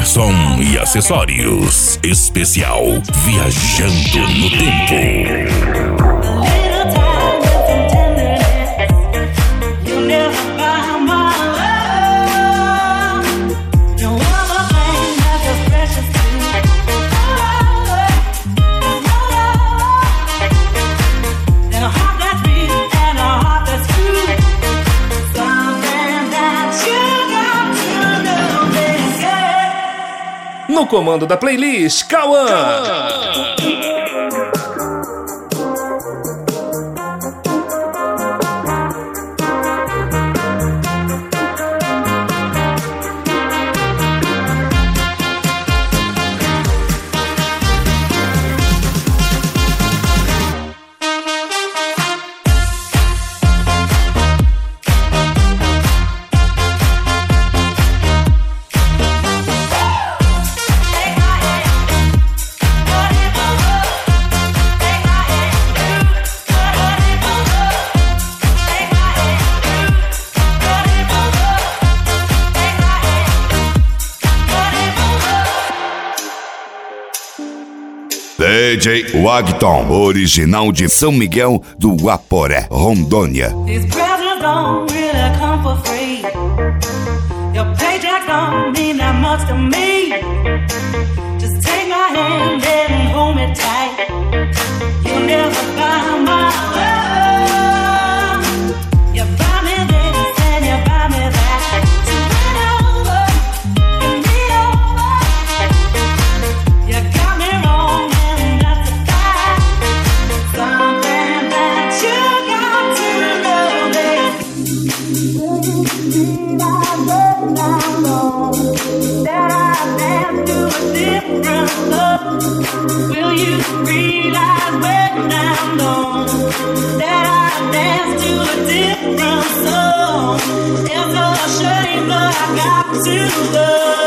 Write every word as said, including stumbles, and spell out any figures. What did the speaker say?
Anderson e acessórios. Especial Viajando no Tempo. No comando da playlist, Cauã. D J Wagton, original de São Miguel do Guaporé, Rondônia. These presents don't really come for free. Your paycheck don't mean that much to me. Just take my hand and hold me tight. You'll never buy my love. You buy me this and you buy me that. So run over, give me over. You got me wrong. Will you realize when I'm gone that I dance to a different song? It's a shame, but I got to go.